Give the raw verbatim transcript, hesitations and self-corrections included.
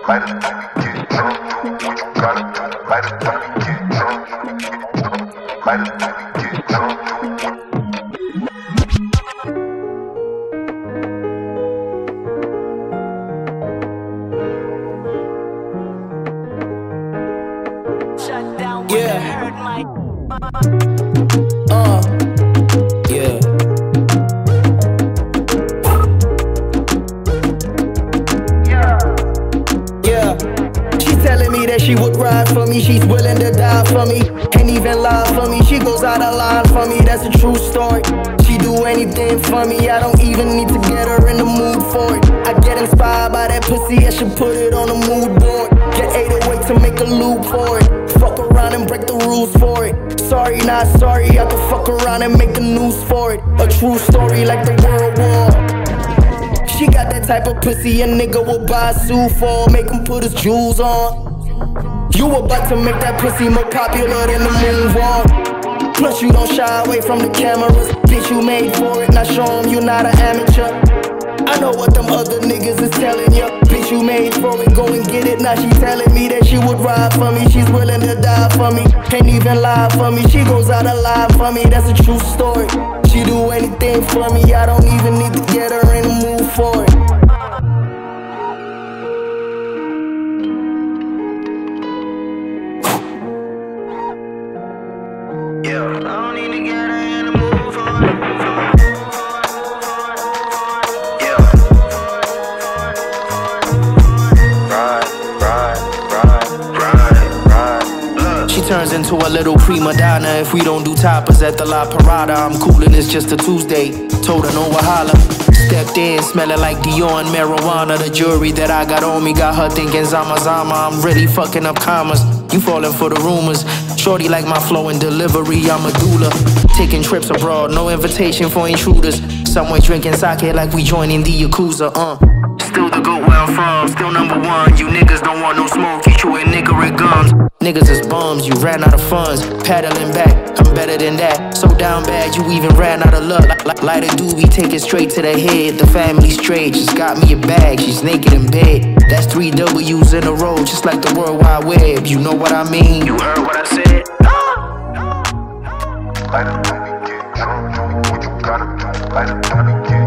Light it when we get drunk. Do what you gotta do. Light it when we get drunk. Light it when we get drunk. Yeah. Uh. Yeah. Yeah. She's telling me that she would ride for me. She's willing to die for me. Ain't even lie for me. She goes out of line for me. That's a true story. She do anything for me. I don't even need to get her in the mood for it. I get inspired by that pussy. I should put it on the mood board. Get eight oh eight to make a loop for it. Fuck around and break the rules for it. Sorry, not sorry, I could fuck around and make the news for it. A true story like the World War. She got that type of pussy a nigga will buy a suit for. Make him put his jewels on. You about to make that pussy more popular than the moonwalk. Plus you don't shy away from the cameras. Bitch, you made for it, now show 'em you not an amateur. I know what them other niggas is telling ya. Bitch, you made for it, go and get it. Now she telling me that she would ride for me. She's willing to die for me. Can't even lie for me. She goes out alive for me. That's a true story. She do anything for me. I don't even need to get her in the mood for it. Yeah, I don't need to get her in the mood for it. Turns into a little prima donna if we don't do tapas at the La Parada. I'm coolin', it's just a Tuesday. Told her no wahala. Stepped in, smelling like Dior and marijuana. The jewelry that I got on me got her thinking Zama Zama. I'm really fucking up commas. You falling for the rumors. Shorty like my flow and delivery, I'm a doula. Taking trips abroad, no invitation for intruders. Somewhere drinking sake like we joining the Yakuza, uh. Still the goat where I'm from, still number one. You niggas don't want no smoke, you chewing nigga with gums. Niggas is bums, you ran out of funds. Paddling back, I'm better than that. So down bad, you even ran out of luck. Light a doobie, take it straight to the head. The family straight, just got me a bag. She's naked in bed. That's three W's in a row, just like the World Wide Web. You know what I mean? You heard what I said? Light it when we get drunk. Do what you gotta do. Light it when we get